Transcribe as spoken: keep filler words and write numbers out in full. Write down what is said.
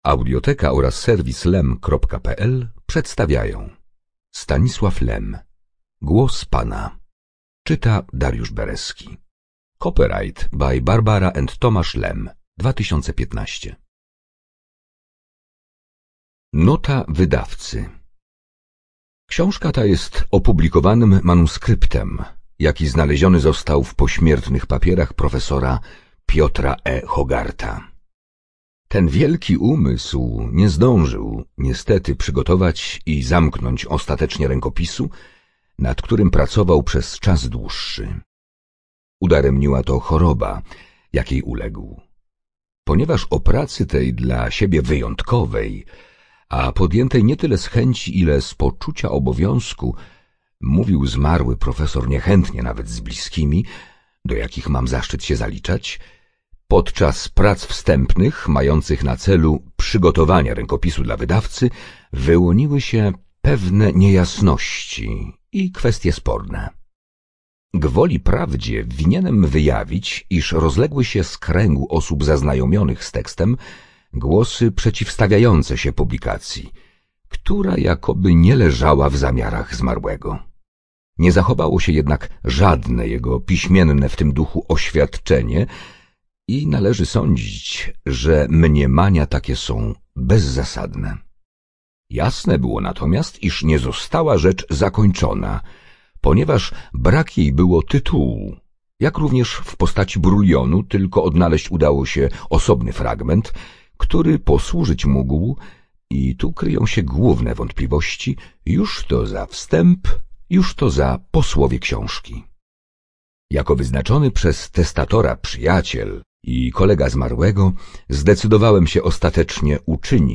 Audioteka oraz serwis lem kropka pe el przedstawiają Stanisław Lem. Głos Pana. Czyta Dariusz Bereski. Copyright by Barbara and Tomasz Lem. dwa tysiące piętnaście. Nota wydawcy. Książka ta jest opublikowanym manuskryptem, jaki znaleziony został w pośmiertnych papierach profesora Piotra E. Hogarta. Ten wielki umysł nie zdążył niestety przygotować i zamknąć ostatecznie rękopisu, nad którym pracował przez czas dłuższy. Udaremniła to choroba, jakiej uległ. Ponieważ o pracy tej dla siebie wyjątkowej, a podjętej nie tyle z chęci, ile z poczucia obowiązku, mówił zmarły profesor niechętnie nawet z bliskimi, do jakich mam zaszczyt się zaliczać, podczas prac wstępnych, mających na celu przygotowania rękopisu dla wydawcy, wyłoniły się pewne niejasności i kwestie sporne. Gwoli prawdzie winienem wyjawić, iż rozległy się z kręgu osób zaznajomionych z tekstem głosy przeciwstawiające się publikacji, która jakoby nie leżała w zamiarach zmarłego. Nie zachowało się jednak żadne jego piśmienne w tym duchu oświadczenie i należy sądzić, że mniemania takie są bezzasadne. Jasne było natomiast, iż nie została rzecz zakończona, ponieważ brak jej było tytułu, jak również w postaci brulionu tylko odnaleźć udało się osobny fragment, który posłużyć mógł, i tu kryją się główne wątpliwości, już to za wstęp, już to za posłowie książki. Jako wyznaczony przez testatora przyjaciel i kolega zmarłego zdecydowałem się ostatecznie uczynić